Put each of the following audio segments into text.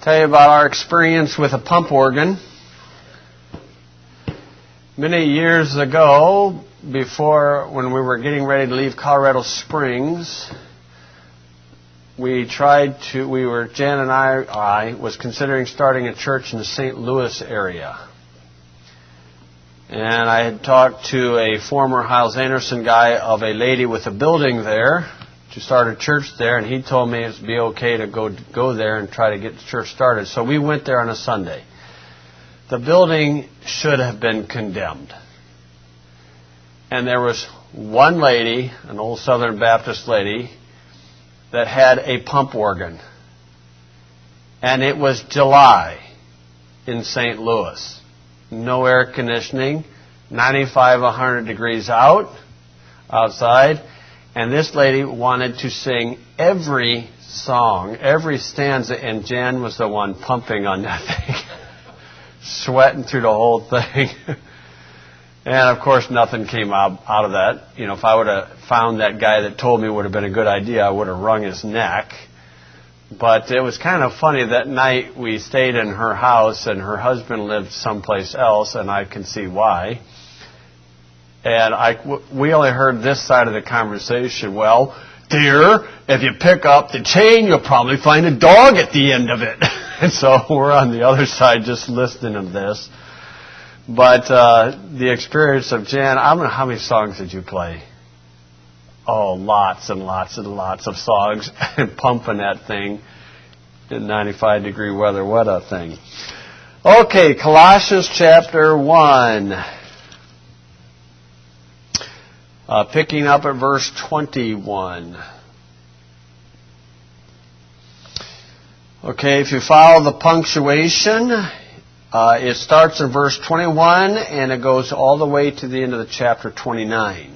tell you about our experience with a pump organ. Many years ago, when we were getting ready to leave Colorado Springs, Jan and I was considering starting a church in the St. Louis area. And I had talked to a former Hyles Anderson guy of a lady with a building there to start a church there, and he told me it'd be okay to go there and try to get the church started. So we went there on a Sunday. The building should have been condemned. And there was one lady, an old Southern Baptist lady, that had a pump organ. And it was July in St. Louis. No air conditioning, 95, 100 degrees outside. And this lady wanted to sing every song, every stanza, and Jan was the one pumping on that thing, sweating through the whole thing. And, of course, nothing came out of that. You know, if I would have found that guy that told me it would have been a good idea, I would have wrung his neck. But it was kind of funny that night we stayed in her house, and her husband lived someplace else, and I can see why. And we only heard this side of the conversation. Well, dear, if you pick up the chain, you'll probably find a dog at the end of it. And so we're on the other side just listening to this. But the experience of Jan, I don't know how many songs did you play? Oh, lots and lots and lots of songs, and pumping that thing in 95-degree weather. What a thing. Okay, Colossians chapter 1. Picking up at verse 21. Okay, if you follow the punctuation, it starts in verse 21 and it goes all the way to the end of the chapter 29.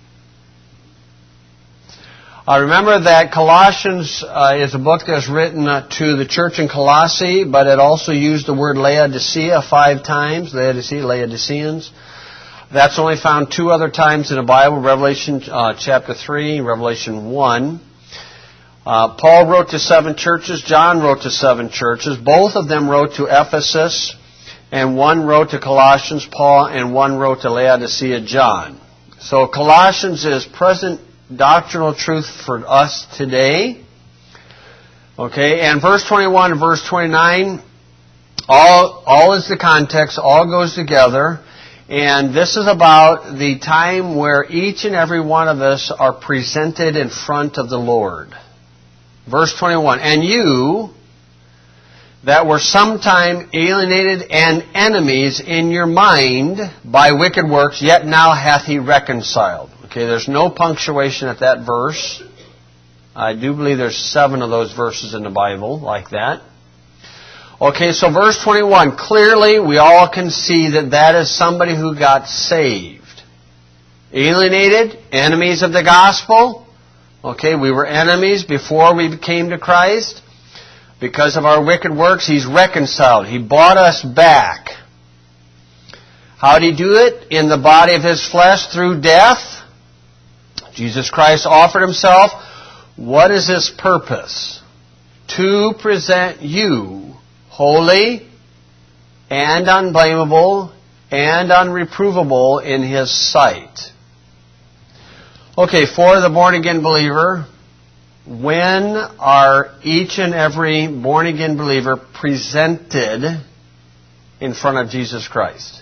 Remember that Colossians is a book that's written to the church in Colossae, but it also used the word Laodicea 5 times, Laodiceans. That's only found 2 other times in the Bible, Revelation chapter 3, Revelation 1. Paul wrote to 7 churches, John wrote to 7 churches. Both of them wrote to Ephesus, and one wrote to Colossians, Paul, and one wrote to Laodicea, John. So Colossians is present doctrinal truth for us today. Okay, and verse 21 and verse 29, all is the context, all goes together. And this is about the time where each and every one of us are presented in front of the Lord. Verse 21, and you that were sometime alienated and enemies in your mind by wicked works, yet now hath he reconciled. Okay, there's no punctuation at that verse. I do believe there's 7 of those verses in the Bible like that. Okay, so verse 21, clearly we all can see that is somebody who got saved. Alienated, enemies of the gospel. Okay, we were enemies before we came to Christ. Because of our wicked works, He's reconciled. He bought us back. How did He do it? In the body of His flesh through death. Jesus Christ offered Himself. What is His purpose? To present you holy and unblameable and unreprovable in His sight. Okay, for the born-again believer, when are each and every born-again believer presented in front of Jesus Christ?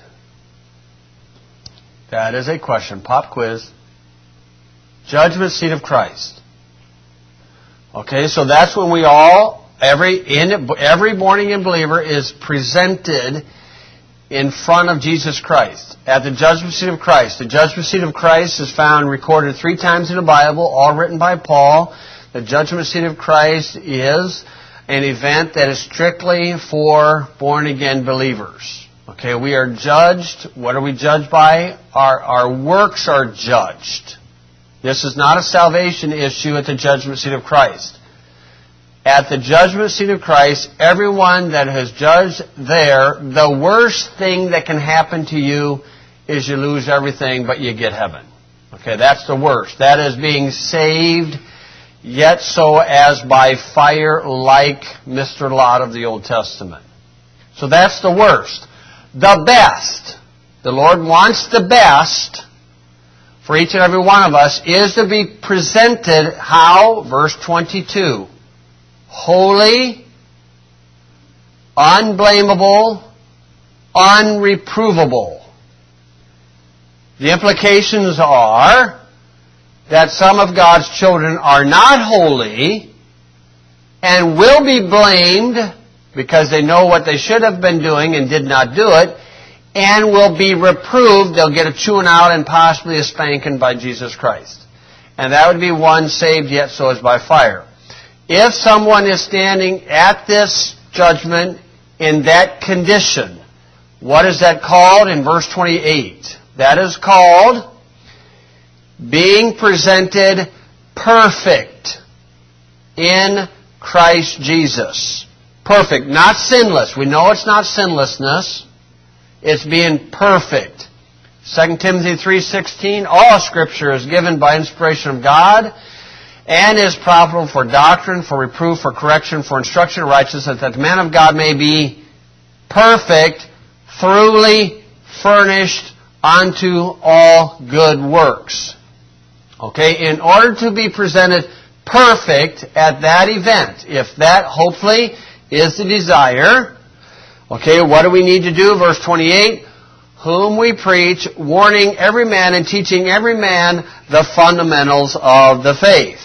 That is a question. Pop quiz. Judgment seat of Christ. Okay, so that's when we every born-again believer is presented in front of Jesus Christ at the judgment seat of Christ. The judgment seat of Christ is found recorded 3 times in the Bible, all written by Paul. The judgment seat of Christ is an event that is strictly for born-again believers. Okay, we are judged. What are we judged by? Our works are judged. This is not a salvation issue at the judgment seat of Christ. At the judgment seat of Christ, everyone that has judged there, the worst thing that can happen to you is you lose everything, but you get heaven. Okay, that's the worst. That is being saved yet so as by fire, like Mr. Lot of the Old Testament. So that's the worst. The best. The Lord wants the best for each and every one of us is to be presented how? Verse 22. Holy, unblameable, unreprovable. The implications are that some of God's children are not holy and will be blamed because they know what they should have been doing and did not do it, and will be reproved. They'll get a chewing out and possibly a spanking by Jesus Christ. And that would be one saved, yet so is by fire. If someone is standing at this judgment in that condition, what is that called in verse 28? That is called being presented perfect in Christ Jesus. Perfect, not sinless. We know it's not sinlessness. It's being perfect. 2 Timothy 3:16, all Scripture is given by inspiration of God and is profitable for doctrine, for reproof, for correction, for instruction in righteousness, that the man of God may be perfect, thoroughly furnished unto all good works. Okay, in order to be presented perfect at that event, if that hopefully is the desire, okay, what do we need to do? Verse 28, whom we preach, warning every man and teaching every man the fundamentals of the faith.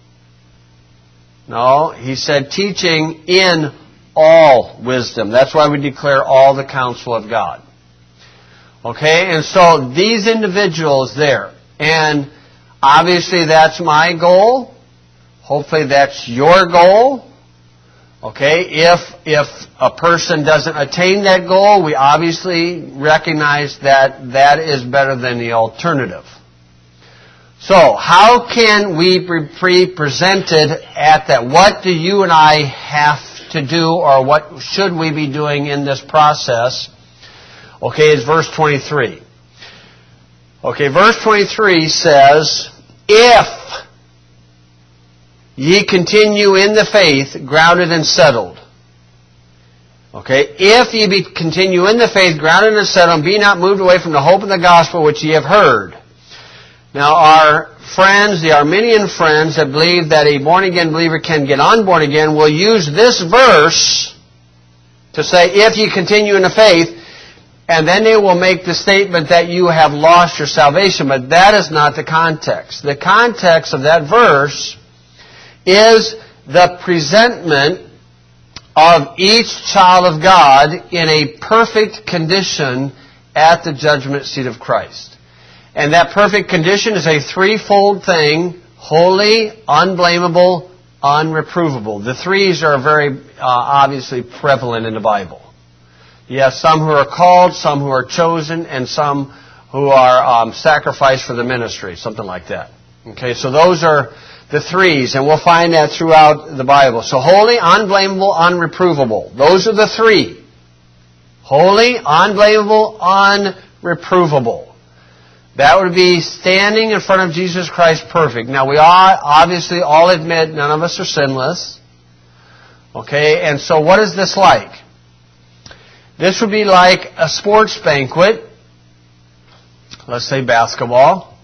No, he said teaching in all wisdom. That's why we declare all the counsel of God. Okay, and so these individuals there, and obviously that's my goal. Hopefully that's your goal. Okay, if a person doesn't attain that goal, we obviously recognize that that is better than the alternative. So, how can we be presented at that? What do you and I have to do, or what should we be doing in this process? Okay, it's verse 23. Okay, verse 23 says, if ye continue in the faith, grounded and settled. Okay, if ye continue in the faith, grounded and settled, and be not moved away from the hope of the gospel which ye have heard. Now, our friends, the Arminian friends that believe that a born-again believer can get unborn again, will use this verse to say, if ye continue in the faith, and then they will make the statement that you have lost your salvation. But that is not the context. The context of that verse is the presentment of each child of God in a perfect condition at the judgment seat of Christ. And that perfect condition is a threefold thing: holy, unblameable, unreprovable. The threes are very obviously prevalent in the Bible. You have some who are called, some who are chosen, and some who are sacrificed for the ministry, something like that. Okay, so those are the threes, and we'll find that throughout the Bible. So holy, unblameable, unreprovable. Those are the three. Holy, unblameable, unreprovable. That would be standing in front of Jesus Christ perfect. Now we obviously all admit none of us are sinless. Okay, and so what is this like? This would be like a sports banquet, let's say basketball,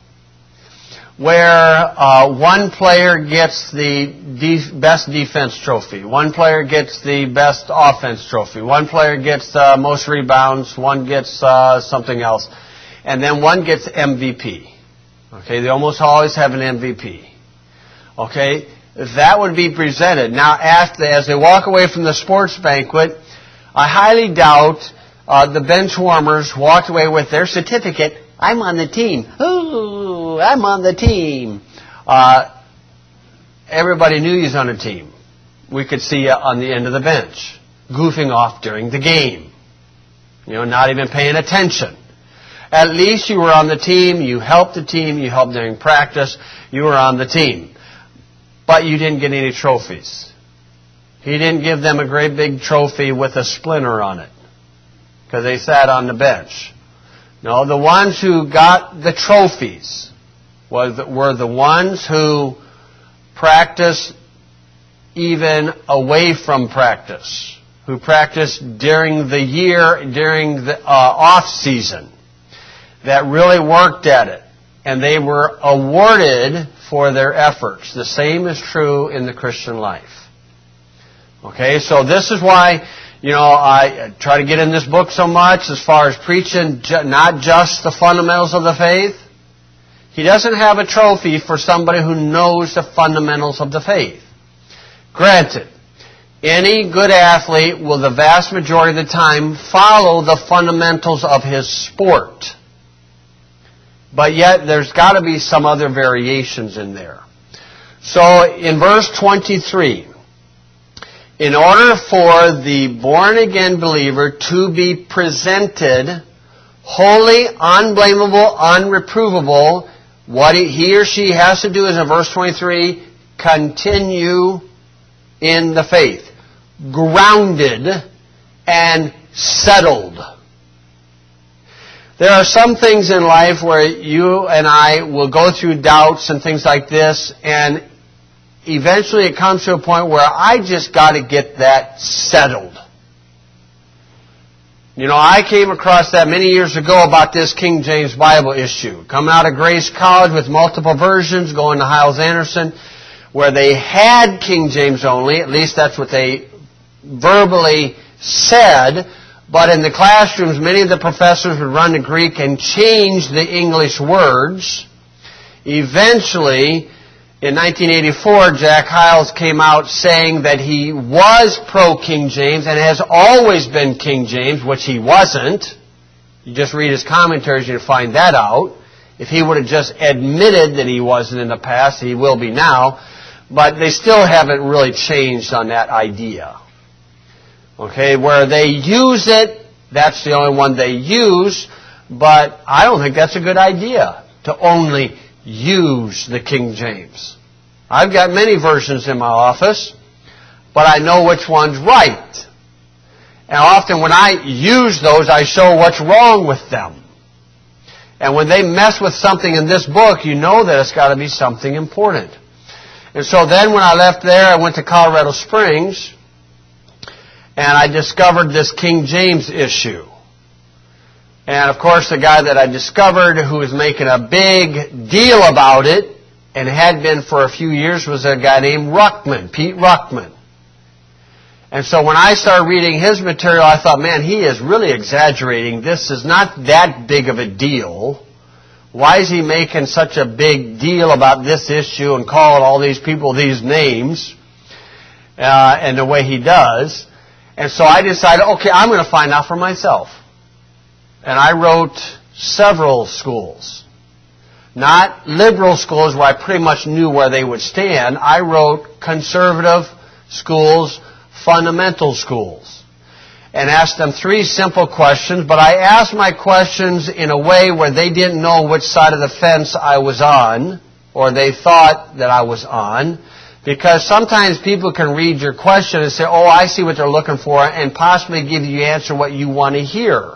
where one player gets the best defense trophy, one player gets the best offense trophy, one player gets most rebounds, one gets something else, and then one gets MVP. Okay, they almost always have an MVP. Okay, that would be presented. Now, as they walk away from the sports banquet, I highly doubt the bench warmers walked away with their certificate. I'm on the team. Ooh, I'm on the team. Everybody knew you was on a team. We could see you on the end of the bench, goofing off during the game. You know, not even paying attention. At least you were on the team. You helped the team. You helped during practice. You were on the team. But you didn't get any trophies. He didn't give them a great big trophy with a splinter on it because they sat on the bench. No, the ones who got the trophies were the ones who practice even away from practice, who practice during the year, during the off season, that really worked at it, and they were awarded for their efforts. The same is true in the Christian life. Okay, so this is why, I try to get in this book so much as far as preaching not just the fundamentals of the faith. He doesn't have a trophy for somebody who knows the fundamentals of the faith. Granted, any good athlete will the vast majority of the time follow the fundamentals of his sport. But yet there's got to be some other variations in there. So in verse 23, in order for the born-again believer to be presented holy, unblameable, unreprovable, what he or she has to do is in verse 23, continue in the faith, grounded and settled. There are some things in life where you and I will go through doubts and things like this, and eventually it comes to a point where I just got to get that settled. I came across that many years ago about this King James Bible issue. Coming out of Grace College with multiple versions, going to Hyles-Anderson, where they had King James only, at least that's what they verbally said, but in the classrooms, many of the professors would run to Greek and change the English words. Eventually, in 1984, Jack Hyles came out saying that he was pro-King James and has always been King James, which he wasn't. You just read his commentaries and you find that out. If he would have just admitted that he wasn't in the past, he will be now. But they still haven't really changed on that idea. Okay, where they use it, that's the only one they use, but I don't think that's a good idea to only use the King James. I've got many versions in my office, but I know which one's right. And often when I use those, I show what's wrong with them. And when they mess with something in this book, you know that it's got to be something important. And so then when I left there, I went to Colorado Springs, and I discovered this King James issue. And of course, the guy that I discovered who was making a big deal about it, and had been for a few years, was a guy named Ruckman, Pete Ruckman. And so when I started reading his material, I thought, man, he is really exaggerating. This is not that big of a deal. Why is he making such a big deal about this issue and calling all these people these names and the way he does? And so I decided, okay, I'm going to find out for myself. And I wrote several schools. Not liberal schools where I pretty much knew where they would stand. I wrote conservative schools, fundamental schools. And asked them 3 simple questions, but I asked my questions in a way where they didn't know which side of the fence I was on, or they thought that I was on, because sometimes people can read your question and say, oh, I see what they're looking for, and possibly give you the answer what you want to hear.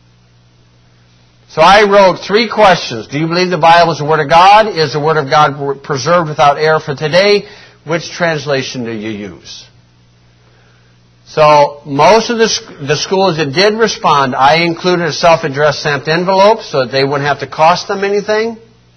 So I wrote 3 questions. Do you believe the Bible is the Word of God? Is the Word of God preserved without error for today? Which translation do you use? So most of the schools that did respond, I included a self-addressed stamped envelope so that they wouldn't have to cost them anything.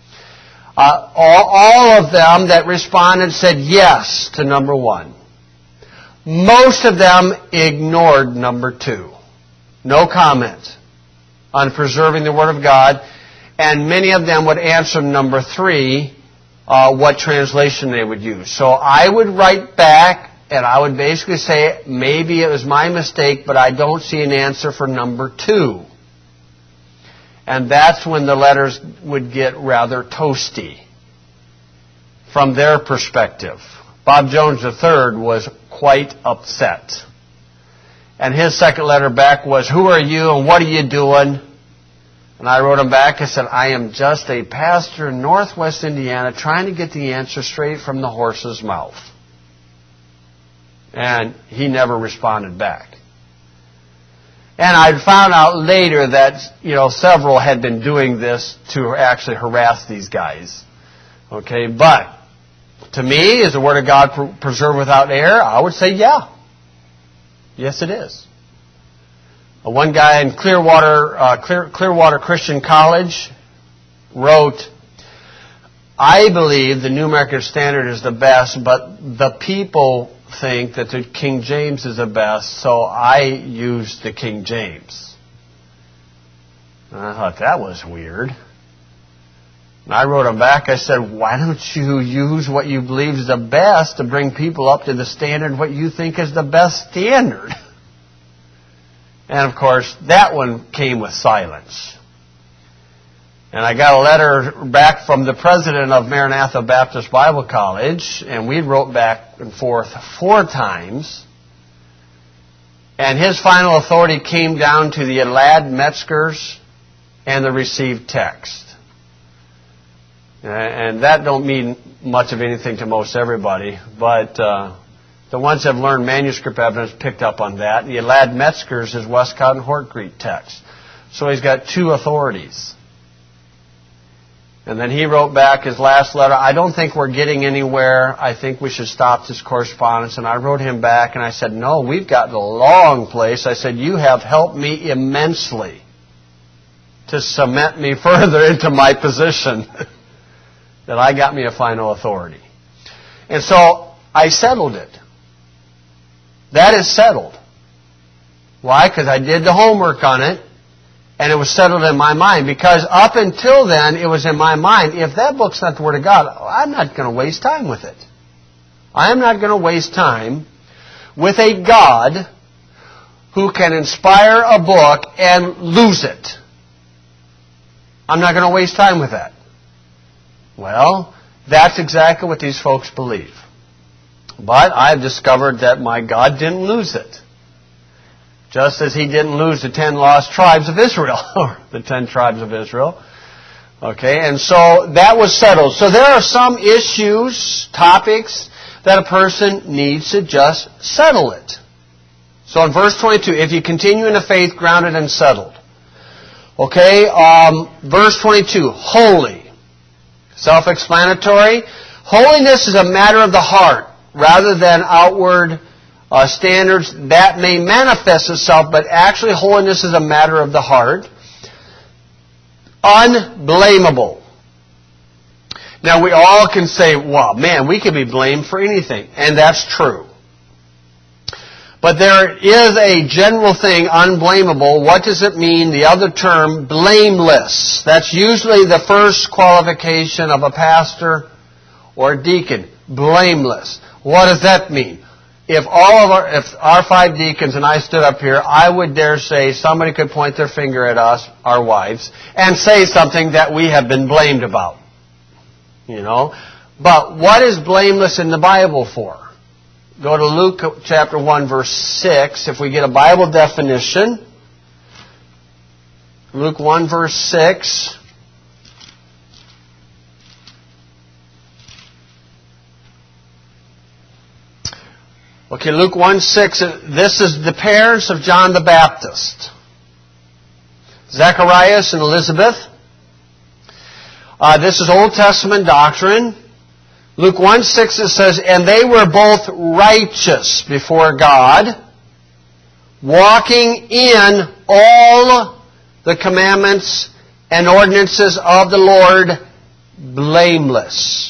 All of them that responded said yes to number 1. Most of them ignored number 2. No comment on preserving the Word of God. And many of them would answer number 3, what translation they would use. So I would write back and I would basically say, maybe it was my mistake, but I don't see an answer for number 2. And that's when the letters would get rather toasty from their perspective. Bob Jones III was quite upset. And his second letter back was, who are you and what are you doing? And I wrote him back, I said, I am just a pastor in Northwest Indiana trying to get the answer straight from the horse's mouth. And he never responded back. And I found out later that, several had been doing this to actually harass these guys. Okay, but To me, is the Word of God preserved without error? I would say, yeah. Yes, it is. One guy in Clearwater Christian College wrote, I believe the New American Standard is the best, but the people think that the King James is the best, so I use the King James. And I thought that was weird. And I wrote him back, I said, why don't you use what you believe is the best to bring people up to the standard what you think is the best standard? And of course, that one came with silence. And I got a letter back from the president of Maranatha Baptist Bible College, and we wrote back and forth 4 times. And his final authority came down to the Elad Metzgers and the received text. And that don't mean much of anything to most everybody, but the ones that have learned manuscript evidence picked up on that. The Elad Metzgers is Westcott and Hortgreet text. So he's got 2 authorities. And then he wrote back his last letter, I don't think we're getting anywhere. I think we should stop this correspondence. And I wrote him back and I said, no, we've gotten a long place. I said, you have helped me immensely to cement me further into my position that I got me a final authority. And so I settled it. That is settled. Why? Because I did the homework on it. And it was settled in my mind. Because up until then, it was in my mind, if that book's not the Word of God, I'm not going to waste time with it. I am not going to waste time with a God who can inspire a book and lose it. I'm not going to waste time with that. Well, that's exactly what these folks believe. But I've discovered that my God didn't lose it. Just as He didn't lose the 10 lost tribes of Israel, or the 10 tribes of Israel. Okay, and so that was settled. So there are some issues, topics, that a person needs to just settle it. So in verse 22, if you continue in the faith, grounded and settled. Okay, verse 22, holy. Self-explanatory. Holiness is a matter of the heart, rather than outward standards that may manifest itself, but actually holiness is a matter of the heart. Unblameable. Now we all can say, well, man, we can be blamed for anything. And that's true. But there is a general thing, unblameable. What does it mean? The other term, blameless. That's usually the first qualification of a pastor or a deacon. Blameless. What does that mean? If our 5 deacons and I stood up here, I would dare say somebody could point their finger at us, our wives, and say something that we have been blamed about. You know? But what is blameless in the Bible for? Go to Luke chapter 1, verse 6. If we get a Bible definition, Luke 1, verse 6. Okay, Luke 1:6, this is the parents of John the Baptist. Zacharias and Elizabeth. This is Old Testament doctrine. Luke 1:6 it says, and they were both righteous before God, walking in all the commandments and ordinances of the Lord, blameless.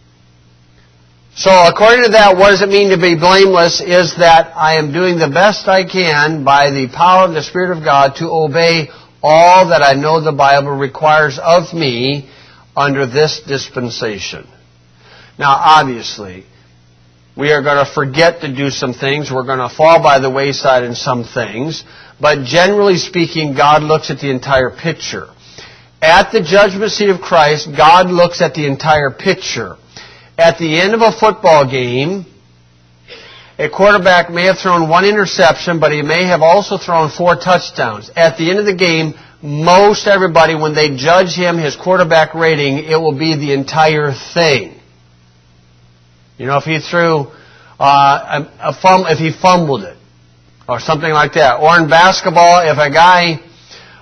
So according to that, what does it mean to be blameless? Is that I am doing the best I can by the power of the Spirit of God to obey all that I know the Bible requires of me under this dispensation. Now obviously, we are going to forget to do some things. We're going to fall by the wayside in some things. But generally speaking, God looks at the entire picture. At the judgment seat of Christ, God looks at the entire picture. At the end of a football game, a quarterback may have thrown 1 interception, but he may have also thrown 4 touchdowns. At the end of the game, most everybody, when they judge him, his quarterback rating, it will be the entire thing. You know, if he threw if he fumbled it, or something like that. Or in basketball, if a guy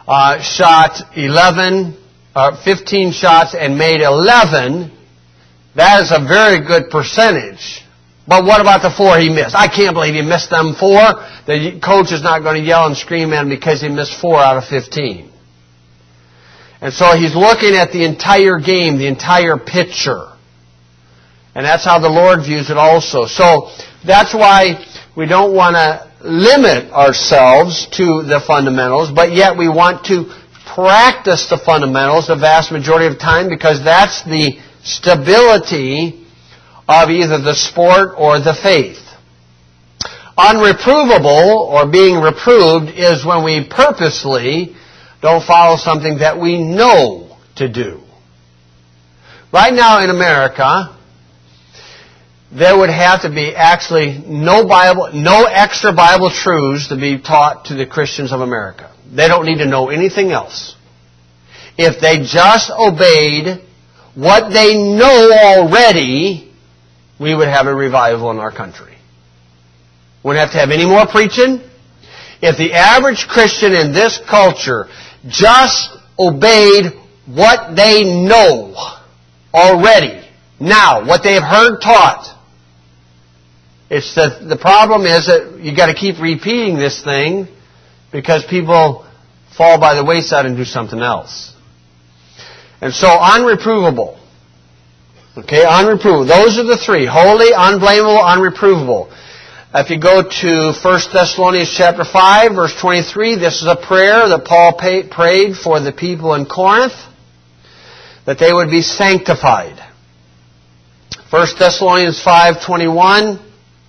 shot 15 shots and made 11, That is a very good percentage. But what about the 4 he missed? I can't believe he missed them 4. The coach is not going to yell and scream at him because he missed 4 out of 15. And so he's looking at the entire game, the entire picture. And that's how the Lord views it also. So that's why we don't want to limit ourselves to the fundamentals, but yet we want to practice the fundamentals the vast majority of the time, because that's the stability of either the sport or the faith. Unreprovable, or being reproved, is when we purposely don't follow something that we know to do. Right now in America, there would have to be actually no extra Bible truths to be taught to the Christians of America. They don't need to know anything else. If they just obeyed what they know already, we would have a revival in our country. Wouldn't have to have any more preaching. If the average Christian in this culture just obeyed what they know already, now, what they have heard taught, it's the problem is that you've got to keep repeating this thing because people fall by the wayside and do something else. And so, unreprovable. Okay, unreprovable. Those are the 3. Holy, unblameable, unreprovable. If you go to 1 Thessalonians chapter 5, verse 23, this is a prayer that Paul prayed for the people in Corinth, that they would be sanctified. 1 Thessalonians 5:21,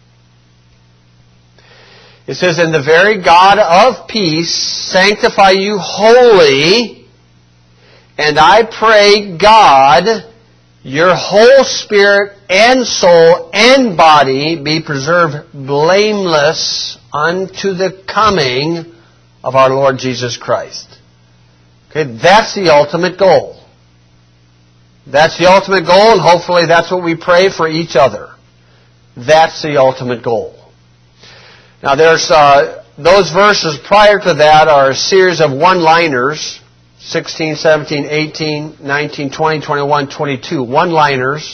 it says, "And the very God of peace sanctify you wholly, and I pray God, your whole spirit and soul and body be preserved blameless unto the coming of our Lord Jesus Christ." Okay, that's the ultimate goal. That's the ultimate goal, and hopefully that's what we pray for each other. That's the ultimate goal. Now there's those verses prior to that are a series of one-liners, 16, 17, 18, 19, 20, 21, 22, one-liners,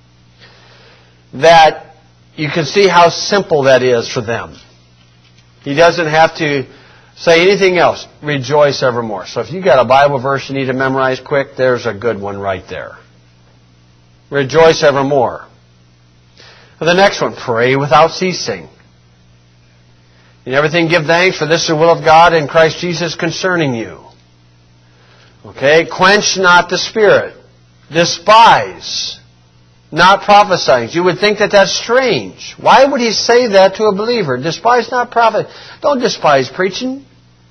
that you can see how simple that is for them. He doesn't have to say anything else. Rejoice evermore. So if you got a Bible verse you need to memorize quick, there's a good one right there. Rejoice evermore. And the next one, pray without ceasing. In everything give thanks, for this is the will of God in Christ Jesus concerning you. Okay, quench not the Spirit. Despise not prophesying. You would think that that's strange. Why would he say that to a believer? Despise not prophesying. Don't despise preaching.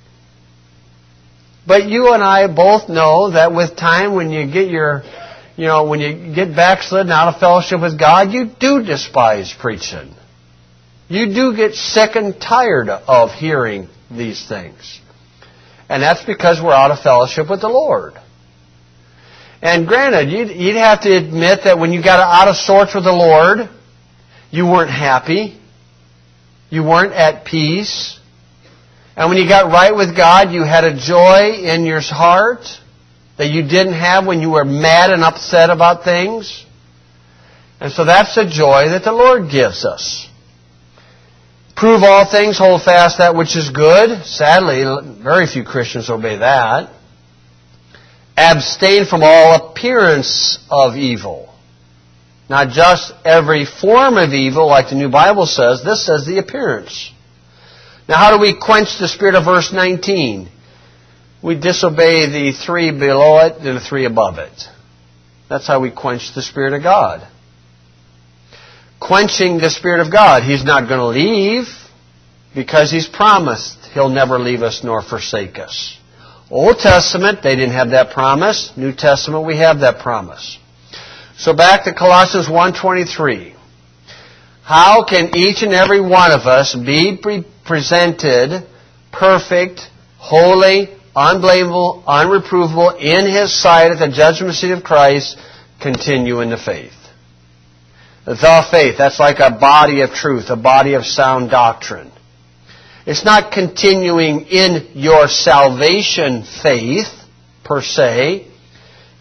But you and I both know that with time, when you get when you get backslidden out of fellowship with God, you do despise preaching. You do get sick and tired of hearing these things. And that's because we're out of fellowship with the Lord. And granted, you'd have to admit that when you got out of sorts with the Lord, you weren't happy. You weren't at peace. And when you got right with God, you had a joy in your heart that you didn't have when you were mad and upset about things. And so that's the joy that the Lord gives us. Prove all things, hold fast that which is good. Sadly, very few Christians obey that. Abstain from all appearance of evil. Not just every form of evil, like the New Bible says. This says the appearance. Now, how do we quench the spirit of verse 19? We disobey the 3 below it and the 3 above it. That's how we quench the Spirit of God. Quenching the Spirit of God. He's not going to leave because He's promised He'll never leave us nor forsake us. Old Testament, they didn't have that promise. New Testament, we have that promise. So back to Colossians 1:23. How can each and every one of us be presented perfect, holy, unblameable, unreprovable in His sight at the judgment seat of Christ? Continue in the faith. The faith, that's like a body of truth, a body of sound doctrine. It's not continuing in your salvation faith, per se.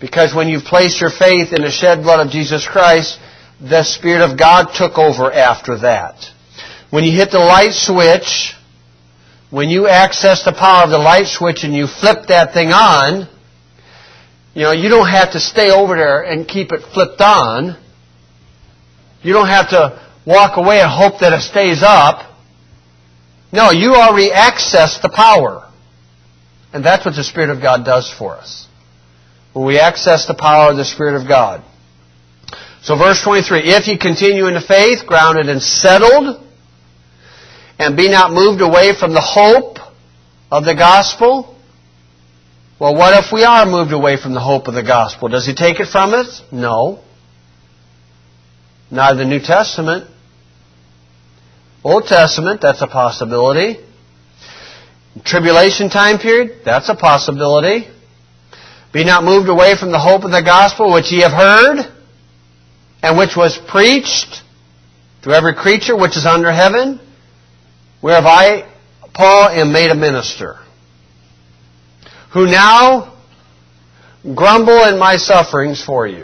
Because when you've placed your faith in the shed blood of Jesus Christ, the Spirit of God took over after that. When you hit the light switch, when you access the power of the light switch and you flip that thing on, you don't have to stay over there and keep it flipped on. You don't have to walk away and hope that it stays up. No, you already access the power. And that's what the Spirit of God does for us. When we access the power of the Spirit of God. So verse 23, if ye continue in the faith, grounded and settled, and be not moved away from the hope of the gospel. Well, what if we are moved away from the hope of the gospel? Does He take it from us? No. Not in the New Testament. Old Testament, that's a possibility. Tribulation time period, that's a possibility. Be not moved away from the hope of the gospel which ye have heard, and which was preached to every creature which is under heaven, whereof I, Paul, am made a minister, who now grumble in my sufferings for you.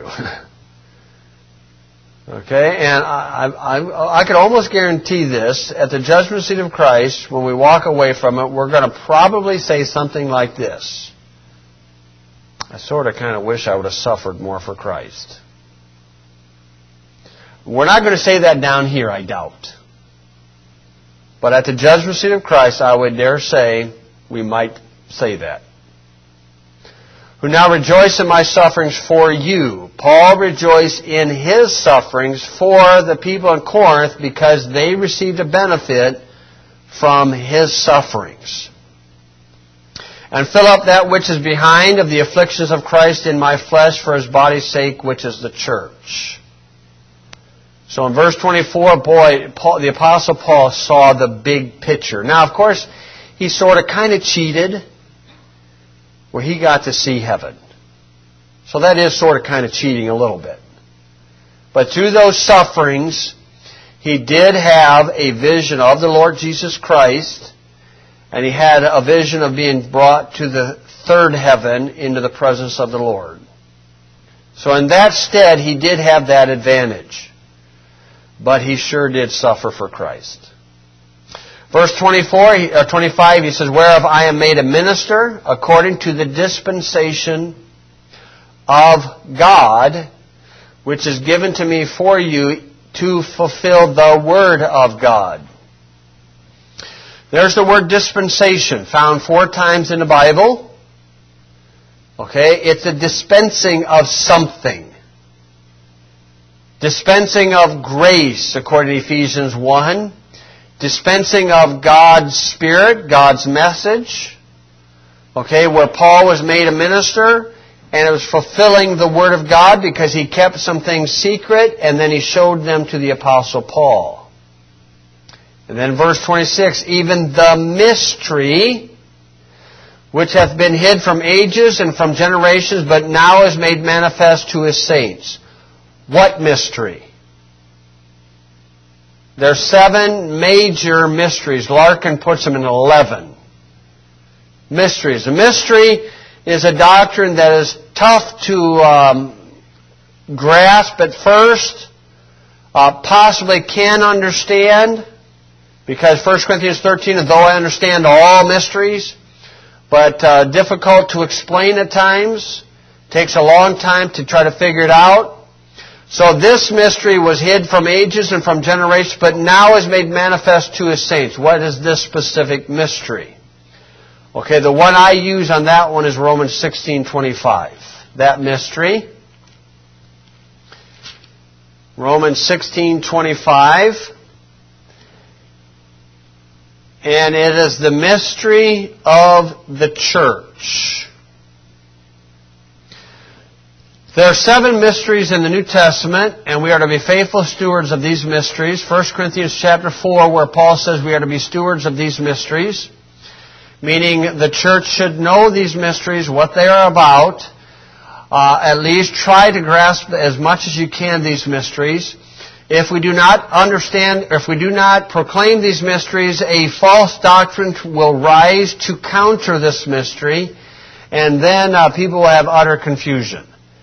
Okay, and I could almost guarantee this, at the judgment seat of Christ, when we walk away from it, we're going to probably say something like this. I sort of kind of wish I would have suffered more for Christ. We're not going to say that down here, I doubt. But at the judgment seat of Christ, I would dare say, we might say that. Who now rejoice in my sufferings for you. Paul rejoiced in his sufferings for the people in Corinth because they received a benefit from his sufferings. And fill up that which is behind of the afflictions of Christ in my flesh for His body's sake, which is the church. So in verse 24, the Apostle Paul saw the big picture. Now, of course, he sort of kind of cheated where he got to see heaven. So that is sort of kind of cheating a little bit. But through those sufferings, he did have a vision of the Lord Jesus Christ, and he had a vision of being brought to the third heaven into the presence of the Lord. So in that stead, he did have that advantage. But he sure did suffer for Christ. Verse 25, he says, whereof I am made a minister according to the dispensation of God, which is given to me for you to fulfill the word of God. There's the word dispensation, found 4 times in the Bible. Okay, it's a dispensing of something. Dispensing of grace, according to Ephesians 1. Dispensing of God's Spirit, God's message. Okay, where Paul was made a minister, and it was fulfilling the Word of God because he kept some things secret, and then he showed them to the Apostle Paul. And then verse 26, even the mystery which hath been hid from ages and from generations, but now is made manifest to His saints. What mystery? There are 7 major mysteries. Larkin puts them in 11 mysteries. A mystery is a doctrine that is tough to grasp at first, possibly can understand, because 1 Corinthians 13, though I understand all mysteries, but difficult to explain at times, takes a long time to try to figure it out. So this mystery was hid from ages and from generations, but now is made manifest to His saints. What is this specific mystery? Okay, the one I use on that one is Romans 16:25. That mystery. Romans 16:25. And it is the mystery of the church. There are 7 mysteries in the New Testament, and we are to be faithful stewards of these mysteries. 1 Corinthians chapter 4, where Paul says we are to be stewards of these mysteries, meaning the church should know these mysteries, what they are about, at least try to grasp as much as you can these mysteries. If we do not understand, if we do not proclaim these mysteries, a false doctrine will rise to counter this mystery, and then people will have utter confusion.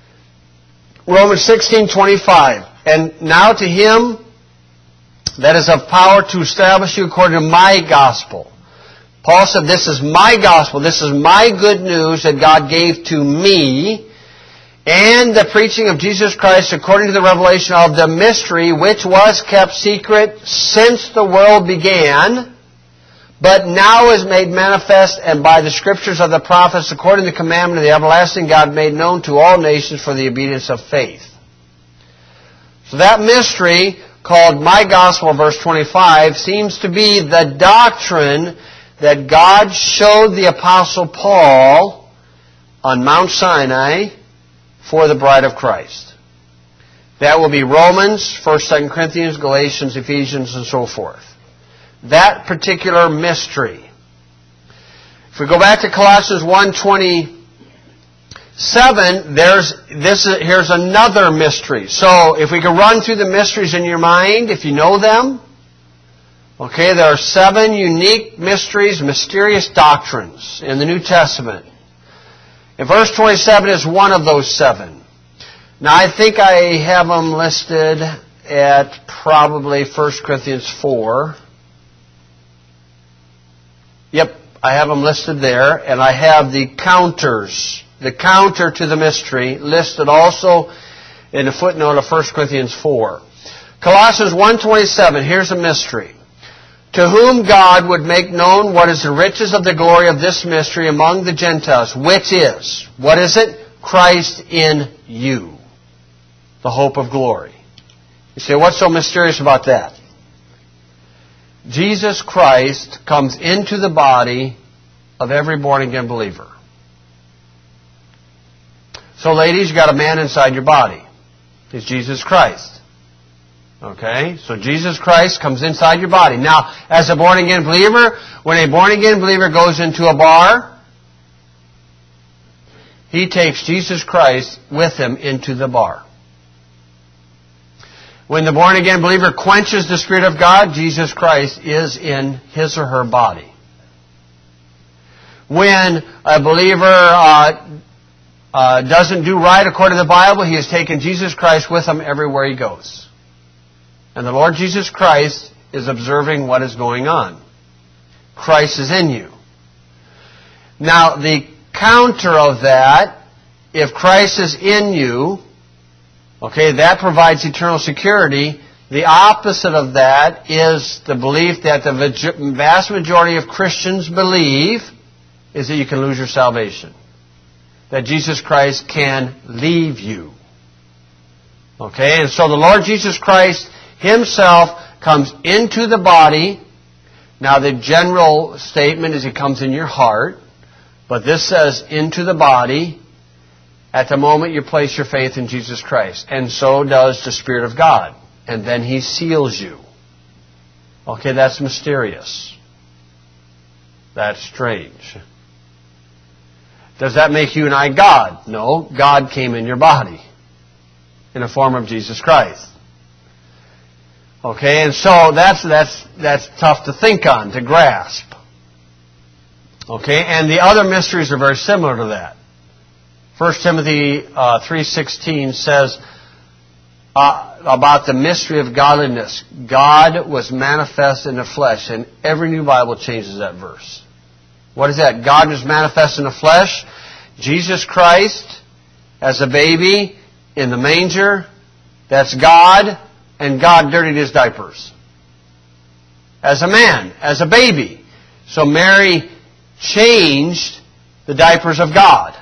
Romans 16:25. And now to him that is of power to establish you according to my gospel. Paul said, this is my gospel. This is my good news that God gave to me, and the preaching of Jesus Christ according to the revelation of the mystery which was kept secret since the world began, but now is made manifest, and by the scriptures of the prophets according to the commandment of the everlasting God made known to all nations for the obedience of faith. So that mystery, called my gospel, verse 25, seems to be the doctrine that God showed the Apostle Paul on Mount Sinai for the bride of Christ. That will be Romans, 1st, 2nd Corinthians, Galatians, Ephesians, and so forth. That particular mystery. If we go back to Colossians 1:27, here's another mystery. So if we could run through the mysteries in your mind, if you know them. Okay, there are 7 unique mysteries, mysterious doctrines in the New Testament. And verse 27 is one of those 7. Now I think I have them listed at probably 1 Corinthians 4. Yep, I have them listed there, and I have the counters, the counter to the mystery, listed also in the footnote of 1 Corinthians 4. Colossians 1:27, here's a mystery. To whom God would make known what is the riches of the glory of this mystery among the Gentiles, which is, what is it? Christ in you, the hope of glory. You say, what's so mysterious about that? Jesus Christ comes into the body of every born-again believer. So ladies, you got a man inside your body. He's Jesus Christ. Okay? So Jesus Christ comes inside your body. Now, as a born-again believer, when a born-again believer goes into a bar, he takes Jesus Christ with him into the bar. When the born-again believer quenches the Spirit of God, Jesus Christ is in his or her body. When a believer doesn't do right according to the Bible, he has taken Jesus Christ with him everywhere he goes. And the Lord Jesus Christ is observing what is going on. Christ is in you. Now, the counter of that, if Christ is in you, okay, that provides eternal security. The opposite of that is the belief that the vast majority of Christians believe is that you can lose your salvation. That Jesus Christ can leave you. Okay, and so the Lord Jesus Christ Himself comes into the body. Now the general statement is He comes in your heart, but this says into the body at the moment you place your faith in Jesus Christ. And so does the Spirit of God. And then He seals you. Okay, that's mysterious. That's strange. Does that make you and I God? No, God came in your body in the form of Jesus Christ. Okay, and so that's tough to think on, to grasp. Okay, and the other mysteries are very similar to that. 1 Timothy 3:16 says about the mystery of godliness. God was manifest in the flesh, and every new Bible changes that verse. What is that? God was manifest in the flesh. Jesus Christ as a baby in the manger. That's God. And God dirtied His diapers. As a man, as a baby. So Mary changed the diapers of God.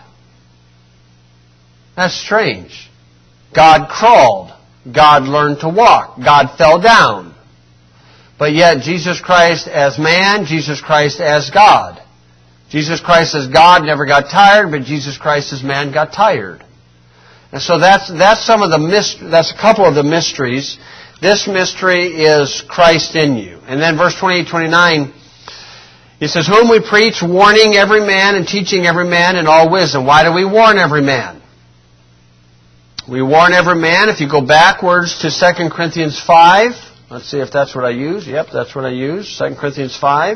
That's strange. God crawled. God learned to walk. God fell down. But yet Jesus Christ as man, Jesus Christ as God. Jesus Christ as God never got tired, but Jesus Christ as man got tired. And so that's some of the that's a couple of the mysteries. This mystery is Christ in you. And then verse 28, 29, he says, whom we preach, warning every man and teaching every man in all wisdom. Why do we warn every man? We warn every man. If you go backwards to 2 Corinthians 5, let's see if that's what I use. Yep, that's what I use. 2 Corinthians 5.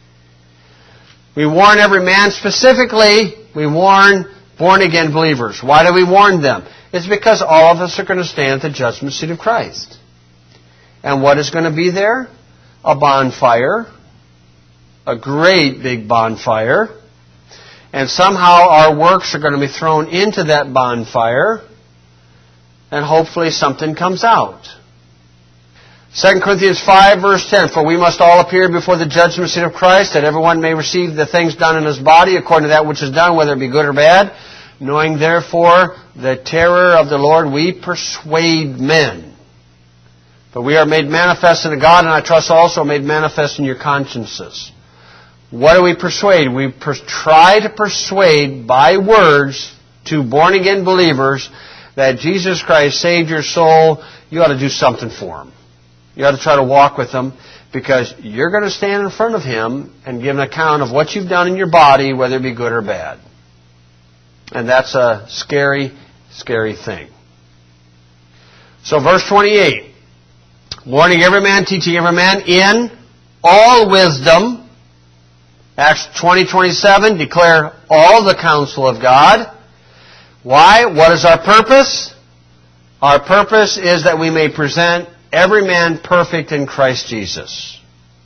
We warn every man. Specifically, we warn born-again believers. Why do we warn them? It's because all of us are going to stand at the judgment seat of Christ. And what is going to be there? A bonfire. A great big bonfire. And somehow our works are going to be thrown into that bonfire. And hopefully something comes out. 2 Corinthians 5 verse 10, for we must all appear before the judgment seat of Christ, that everyone may receive the things done in his body according to that which is done, whether it be good or bad. Knowing therefore the terror of the Lord, we persuade men. But we are made manifest unto God, and I trust also made manifest in your consciences. What do we persuade? We try to persuade by words to born-again believers that Jesus Christ saved your soul. You ought to do something for Him. You ought to try to walk with Him, because you're going to stand in front of Him and give an account of what you've done in your body, whether it be good or bad. And that's a scary, scary thing. So verse 28. Warning every man, teaching every man in all wisdom. Acts 20:27, declare all the counsel of God. Why? What is our purpose? Our purpose is that we may present every man perfect in Christ Jesus.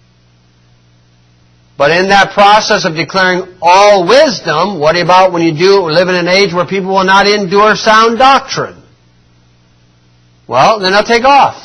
But in that process of declaring all wisdom, what about when you live in an age where people will not endure sound doctrine? Well, then they'll take off.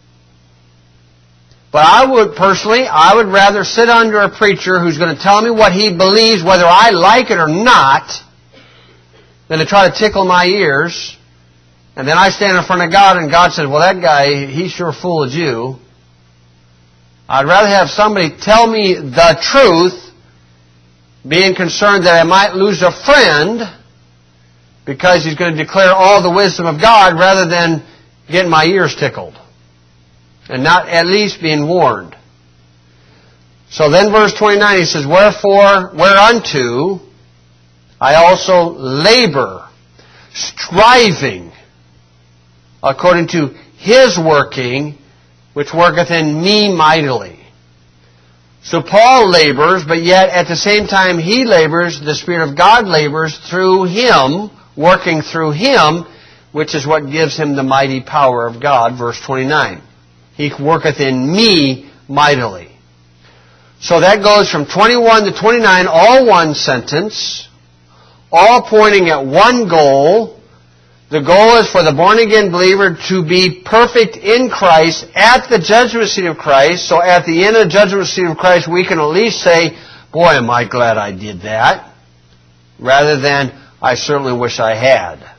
But I would rather sit under a preacher who's going to tell me what he believes, whether I like it or not, than to try to tickle my ears. And then I stand in front of God, and God says, well, that guy, he sure fooled you. I'd rather have somebody tell me the truth, being concerned that I might lose a friend because he's going to declare all the wisdom of God, rather than getting my ears tickled and not at least being warned. So then verse 29, he says, wherefore, whereunto I also labor, striving, according to His working, which worketh in me mightily. So Paul labors, but yet at the same time he labors, the Spirit of God labors through him, working through him, which is what gives him the mighty power of God, verse 29. He worketh in me mightily. So that goes from 21 to 29, all one sentence, all pointing at one goal. The goal is for the born-again believer to be perfect in Christ at the judgment seat of Christ. So at the end of the judgment seat of Christ, we can at least say, boy, am I glad I did that, rather than, I certainly wish I had.